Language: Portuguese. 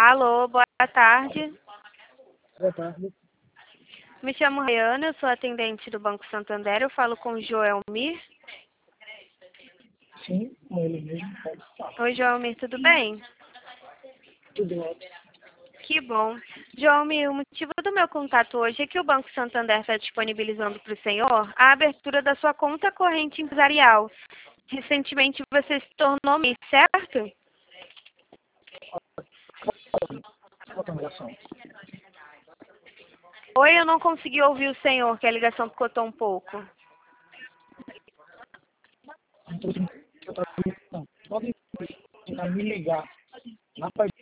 Alô, boa tarde. Boa tarde. Me chamo Rayana, eu sou atendente do Banco Santander. Eu falo com o Joelmir. Sim, com ele mesmo. Oi, Joelmir, tudo bem? Tudo ótimo. Que bom. Joelmir, o motivo do meu contato hoje é que o Banco Santander está disponibilizando para o senhor a abertura da sua conta corrente empresarial. Recentemente você se tornou MEI, certo? Qual a ligação? Oi, eu não consegui ouvir o senhor, que a ligação picotou um pouco. Não, pode tentar me ligar. Na página